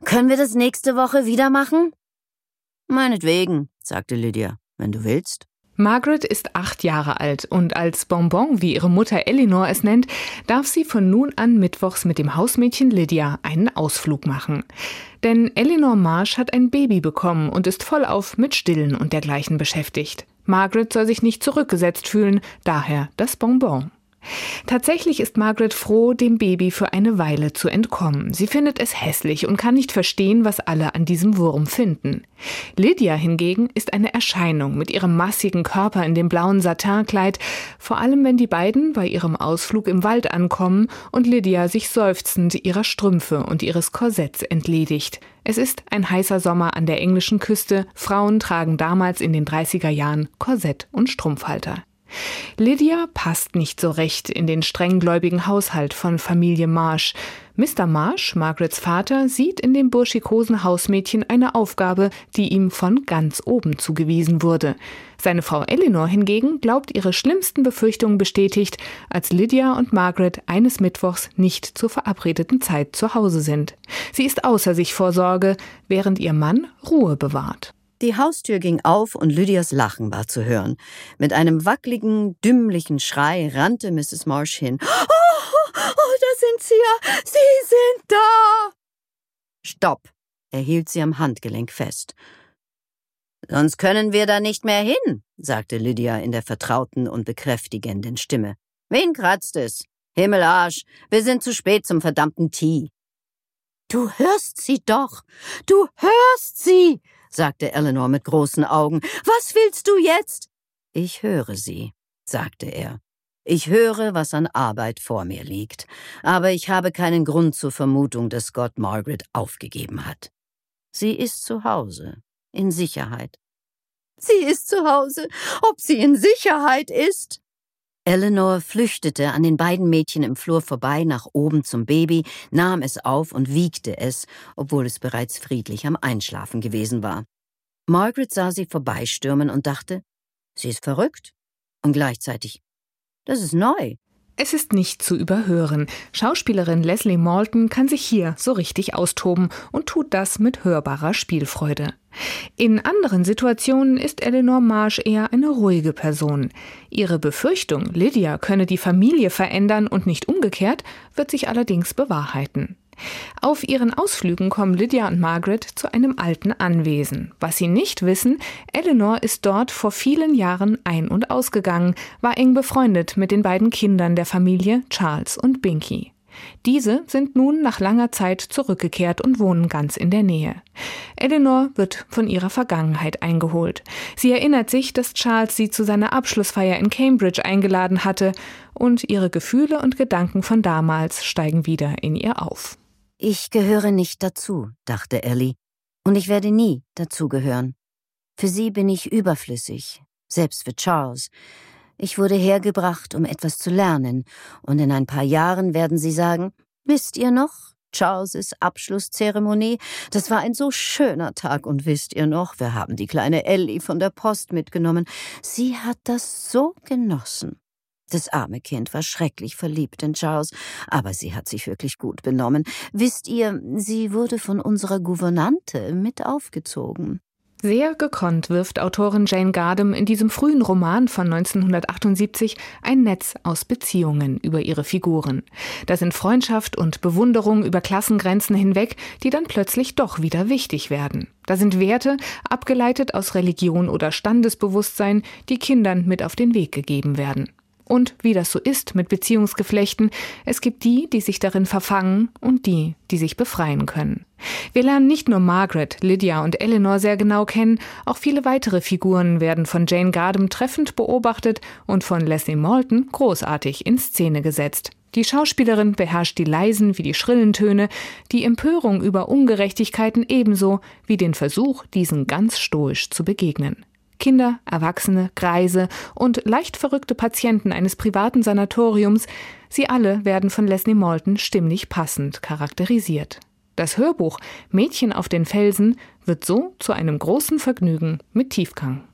Können wir das nächste Woche wieder machen? Meinetwegen, sagte Lydia, wenn du willst. Margaret ist 8 Jahre alt und als Bonbon, wie ihre Mutter Eleanor es nennt, darf sie von nun an mittwochs mit dem Hausmädchen Lydia einen Ausflug machen. Denn Eleanor Marsh hat ein Baby bekommen und ist vollauf mit Stillen und dergleichen beschäftigt. Margaret soll sich nicht zurückgesetzt fühlen, daher das Bonbon. Tatsächlich ist Margaret froh, dem Baby für eine Weile zu entkommen. Sie findet es hässlich und kann nicht verstehen, was alle an diesem Wurm finden. Lydia hingegen ist eine Erscheinung mit ihrem massigen Körper in dem blauen Satinkleid, vor allem wenn die beiden bei ihrem Ausflug im Wald ankommen und Lydia sich seufzend ihrer Strümpfe und ihres Korsetts entledigt. Es ist ein heißer Sommer an der englischen Küste. Frauen tragen damals in den 30er Jahren Korsett und Strumpfhalter. Lydia passt nicht so recht in den strenggläubigen Haushalt von Familie Marsh. Mr. Marsh, Margarets Vater, sieht in dem burschikosen Hausmädchen eine Aufgabe, die ihm von ganz oben zugewiesen wurde. Seine Frau Eleanor hingegen glaubt ihre schlimmsten Befürchtungen bestätigt, als Lydia und Margaret eines Mittwochs nicht zur verabredeten Zeit zu Hause sind. Sie ist außer sich vor Sorge, während ihr Mann Ruhe bewahrt. Die Haustür ging auf und Lydias Lachen war zu hören. Mit einem wackeligen, dümmlichen Schrei rannte Mrs. Marsh hin. Oh, da sind Sie ja! Sie sind da! Stopp! Er hielt sie am Handgelenk fest. Sonst können wir da nicht mehr hin, sagte Lydia in der vertrauten und bekräftigenden Stimme. Wen kratzt es? Himmelarsch, wir sind zu spät zum verdammten Tee. Du hörst sie doch! Du hörst sie! sagte Eleanor mit großen Augen. Was willst du jetzt? Ich höre sie, sagte er. Ich höre, was an Arbeit vor mir liegt, aber ich habe keinen Grund zur Vermutung, dass Gott Margaret aufgegeben hat. Sie ist zu Hause, in Sicherheit. Sie ist zu Hause, ob sie in Sicherheit ist? Eleanor flüchtete an den beiden Mädchen im Flur vorbei nach oben zum Baby, nahm es auf und wiegte es, obwohl es bereits friedlich am Einschlafen gewesen war. Margaret sah sie vorbeistürmen und dachte, sie ist verrückt. Und gleichzeitig, das ist neu. Es ist nicht zu überhören. Schauspielerin Leslie Malton kann sich hier so richtig austoben und tut das mit hörbarer Spielfreude. In anderen Situationen ist Eleanor Marsh eher eine ruhige Person. Ihre Befürchtung, Lydia könne die Familie verändern und nicht umgekehrt, wird sich allerdings bewahrheiten. Auf ihren Ausflügen kommen Lydia und Margaret zu einem alten Anwesen. Was sie nicht wissen, Eleanor ist dort vor vielen Jahren ein- und ausgegangen, war eng befreundet mit den beiden Kindern der Familie, Charles und Binky. Diese sind nun nach langer Zeit zurückgekehrt und wohnen ganz in der Nähe. Eleanor wird von ihrer Vergangenheit eingeholt. Sie erinnert sich, dass Charles sie zu seiner Abschlussfeier in Cambridge eingeladen hatte, und ihre Gefühle und Gedanken von damals steigen wieder in ihr auf. Ich gehöre nicht dazu, dachte Ellie, und ich werde nie dazugehören. Für sie bin ich überflüssig, selbst für Charles. Ich wurde hergebracht, um etwas zu lernen, und in ein paar Jahren werden sie sagen, wisst ihr noch, Charles' Abschlusszeremonie, das war ein so schöner Tag, und wisst ihr noch, wir haben die kleine Ellie von der Post mitgenommen. Sie hat das so genossen. Das arme Kind war schrecklich verliebt in Charles, aber sie hat sich wirklich gut benommen. Wisst ihr, sie wurde von unserer Gouvernante mit aufgezogen. Sehr gekonnt wirft Autorin Jane Gardam in diesem frühen Roman von 1978 ein Netz aus Beziehungen über ihre Figuren. Da sind Freundschaft und Bewunderung über Klassengrenzen hinweg, die dann plötzlich doch wieder wichtig werden. Da sind Werte, abgeleitet aus Religion oder Standesbewusstsein, die Kindern mit auf den Weg gegeben werden. Und wie das so ist mit Beziehungsgeflechten, es gibt die, die sich darin verfangen und die, die sich befreien können. Wir lernen nicht nur Margaret, Lydia und Eleanor sehr genau kennen, auch viele weitere Figuren werden von Jane Gardam treffend beobachtet und von Leslie Malton großartig in Szene gesetzt. Die Schauspielerin beherrscht die leisen wie die schrillen Töne, die Empörung über Ungerechtigkeiten ebenso wie den Versuch, diesen ganz stoisch zu begegnen. Kinder, Erwachsene, Greise und leicht verrückte Patienten eines privaten Sanatoriums, sie alle werden von Leslie Malton stimmlich passend charakterisiert. Das Hörbuch Mädchen auf den Felsen wird so zu einem großen Vergnügen mit Tiefgang.